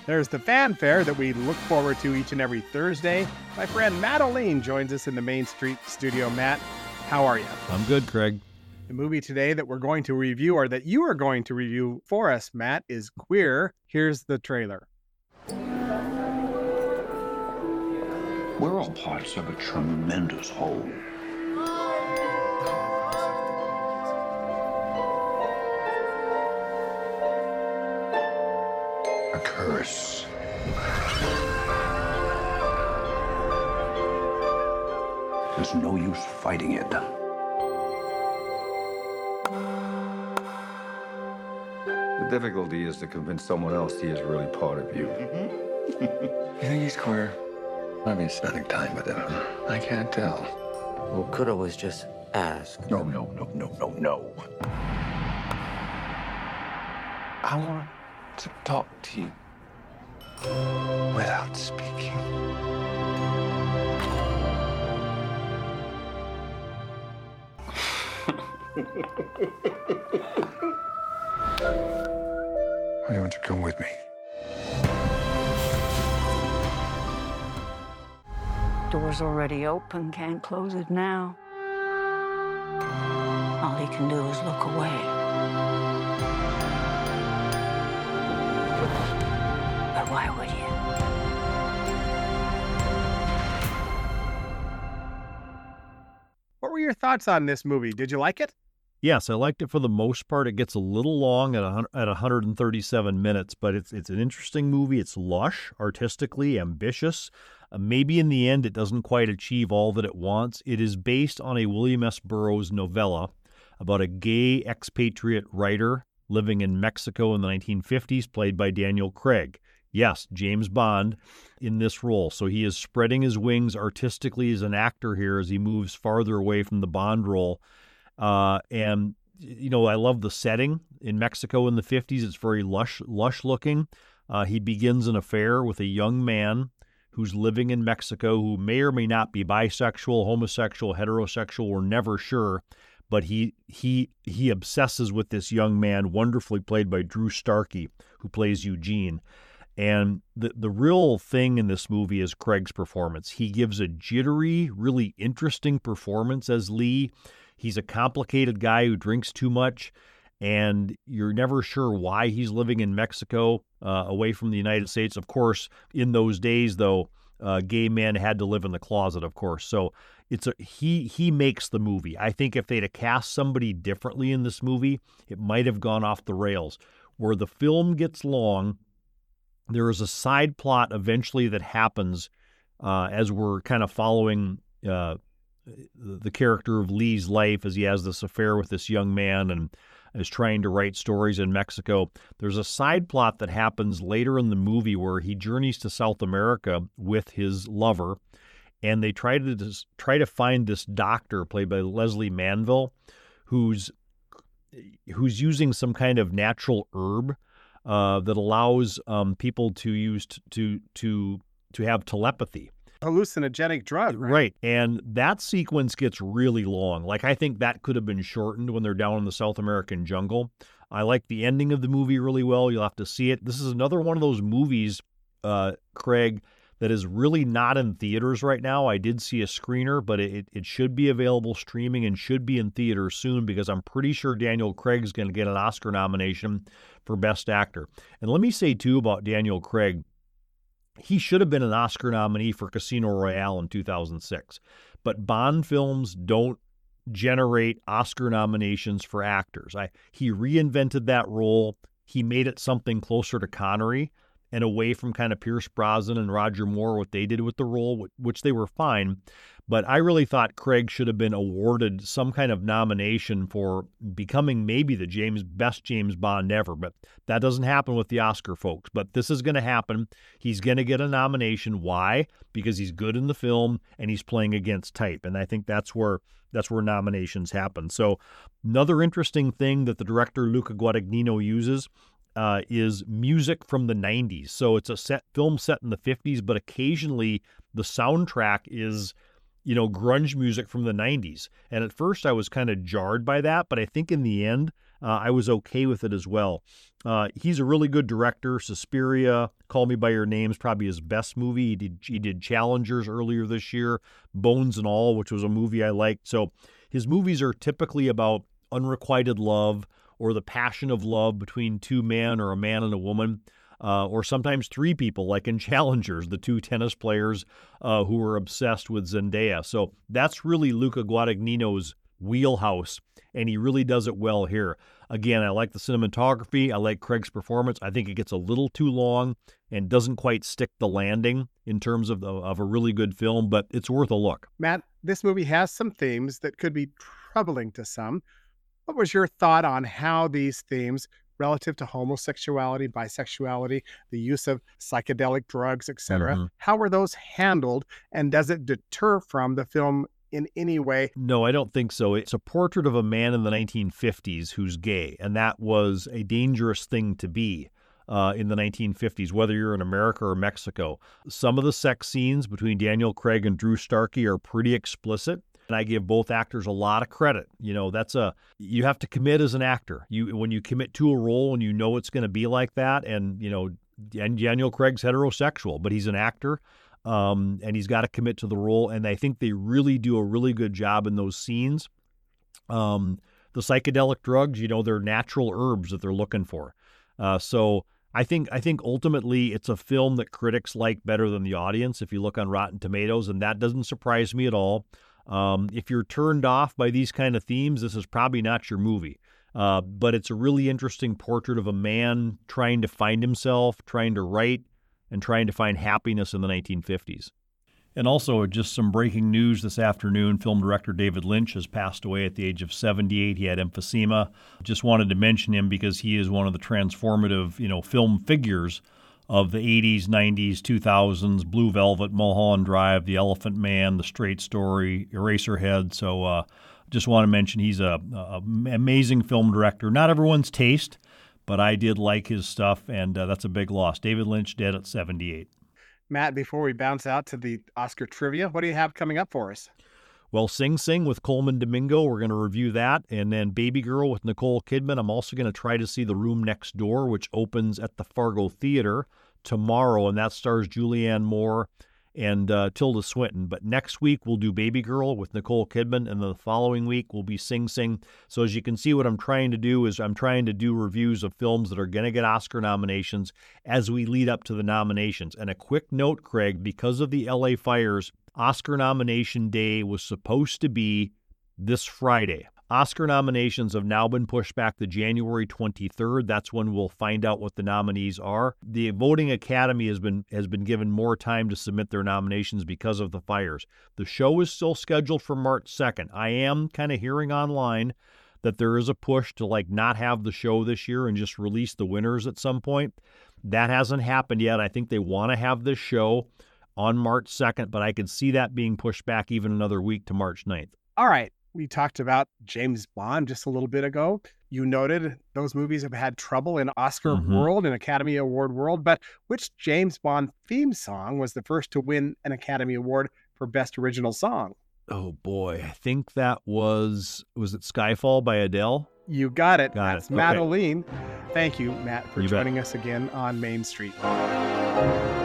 There's the fanfare that we look forward to each and every Thursday. My friend Matt O'Lean joins us in the Main Street studio. Matt, how are you? I'm good, Craig. The movie today that we're going to review, or that you are going to review for us, Matt, is Queer. Here's the trailer. We're all parts of a tremendous whole. A curse. There's no use fighting it. The difficulty is to convince someone else he is really part of you. You think he's queer? I've been spending time with him. I can't tell. Well, could always just ask. No. I want to talk to you without speaking. I want to come with me. Door's already open, can't close it now. All he can do is look away. But why would you? What were your thoughts on this movie? Did you like it? Yes, I liked it for the most part. It gets a little long at 137 minutes, but it's an interesting movie. It's lush, artistically ambitious. Maybe in the end it doesn't quite achieve all that it wants. It is based on a William S. Burroughs novella about a gay expatriate writer living in Mexico in the 1950s, played by Daniel Craig. Yes, James Bond in this role. So he is spreading his wings artistically as an actor here as he moves farther away from the Bond role. And, you know, I love the setting in Mexico in the 50s. It's very lush looking. He begins an affair with a young man who's living in Mexico who may or may not be bisexual, homosexual, heterosexual. We're never sure. But he obsesses with this young man, wonderfully played by Drew Starkey, who plays Eugene. And the real thing in this movie is Craig's performance. He gives a jittery, really interesting performance as Lee. He's a complicated guy who drinks too much, and you're never sure why he's living in Mexico, away from the United States. Of course, in those days, though, gay men had to live in the closet, of course. So he makes the movie. I think if they'd have cast somebody differently in this movie, it might have gone off the rails. Where the film gets long, there is a side plot eventually that happens as we're kind of following the character of Lee's life as he has this affair with this young man and is trying to write stories in Mexico. There's a side plot that happens later in the movie where he journeys to South America with his lover, and they try to find this doctor played by Leslie Manville, who's using some kind of natural herb that allows people to have telepathy. Hallucinogenic drug, right? Right. And that sequence gets really long. Like, I think that could have been shortened when they're down in the South American jungle. I like the ending of the movie really well. You'll have to see it. This is another one of those movies, Craig, that is really not in theaters right now. I did see a screener, but it should be available streaming and should be in theaters soon, because I'm pretty sure Daniel Craig's going to get an Oscar nomination for Best Actor. And let me say, too, about Daniel Craig, he should have been an Oscar nominee for Casino Royale in 2006. But Bond films don't generate Oscar nominations for actors. He reinvented that role. He made it something closer to Connery and away from kind of Pierce Brosnan and Roger Moore, what they did with the role, which they were fine. But I really thought Craig should have been awarded some kind of nomination for becoming maybe the best James Bond ever. But that doesn't happen with the Oscar folks. But this is going to happen. He's going to get a nomination. Why? Because he's good in the film and he's playing against type. And I think that's where nominations happen. So another interesting thing that the director Luca Guadagnino uses is music from the 90s. So it's a film set in the 50s, but occasionally the soundtrack is grunge music from the 90s. And at first I was kind of jarred by that, but I think in the end, I was okay with it as well. He's a really good director. Suspiria, Call Me By Your Name is probably his best movie. He did Challengers earlier this year, Bones and All, which was a movie I liked. So his movies are typically about unrequited love or the passion of love between two men or a man and a woman. Or sometimes three people, like in Challengers, the two tennis players who were obsessed with Zendaya. So that's really Luca Guadagnino's wheelhouse, and he really does it well here. Again, I like the cinematography. I like Craig's performance. I think it gets a little too long and doesn't quite stick the landing in terms of a really good film, but it's worth a look. Matt, this movie has some themes that could be troubling to some. What was your thought on how these themes relative to homosexuality, bisexuality, the use of psychedelic drugs, etc., how were those handled, and does it deter from the film in any way? No, I don't think so. It's a portrait of a man in the 1950s who's gay, and that was a dangerous thing to be in the 1950s, whether you're in America or Mexico. Some of the sex scenes between Daniel Craig and Drew Starkey are pretty explicit. And I give both actors a lot of credit. You have to commit as an actor. When you commit to a role and you know it's going to be like that, and Daniel Craig's heterosexual, but he's an actor, and he's got to commit to the role. And I think they really do a really good job in those scenes. The psychedelic drugs, they're natural herbs that they're looking for. So I think ultimately it's a film that critics like better than the audience. If you look on Rotten Tomatoes, and that doesn't surprise me at all. If you're turned off by these kind of themes, this is probably not your movie. But it's a really interesting portrait of a man trying to find himself, trying to write, and trying to find happiness in the 1950s. And also, just some breaking news this afternoon, film director David Lynch has passed away at the age of 78. He had emphysema. Just wanted to mention him because he is one of the transformative, film figures of the 80s, 90s, 2000s, Blue Velvet, Mulholland Drive, The Elephant Man, The Straight Story, Eraserhead. So just want to mention he's an amazing film director. Not everyone's taste, but I did like his stuff, and that's a big loss. David Lynch dead at 78. Matt, before we bounce out to the Oscar trivia, what do you have coming up for us? Well, Sing Sing with Coleman Domingo, we're going to review that. And then Baby Girl with Nicole Kidman. I'm also going to try to see The Room Next Door, which opens at the Fargo Theater tomorrow, and that stars Julianne Moore and Tilda Swinton. But next week, we'll do Baby Girl with Nicole Kidman, and the following week will be Sing Sing. So as you can see, what I'm trying to do is I'm trying to do reviews of films that are going to get Oscar nominations as we lead up to the nominations. And a quick note, Craig, because of the LA fires, Oscar nomination day was supposed to be this Friday. Oscar nominations have now been pushed back to January 23rd. That's when we'll find out what the nominees are. The voting academy has been given more time to submit their nominations because of the fires. The show is still scheduled for March 2nd. I am kind of hearing online that there is a push to not have the show this year and just release the winners at some point. That hasn't happened yet. I think they want to have this show on March 2nd, but I could see that being pushed back even another week to March 9th. All right. We talked about James Bond just a little bit ago. You noted those movies have had trouble in Oscar world and Academy Award world, but which James Bond theme song was the first to win an Academy Award for Best Original Song? Oh boy, I think that was it Skyfall by Adele? You got it. That's Matt Olien. Thank you, Matt, for joining us again on Main Street.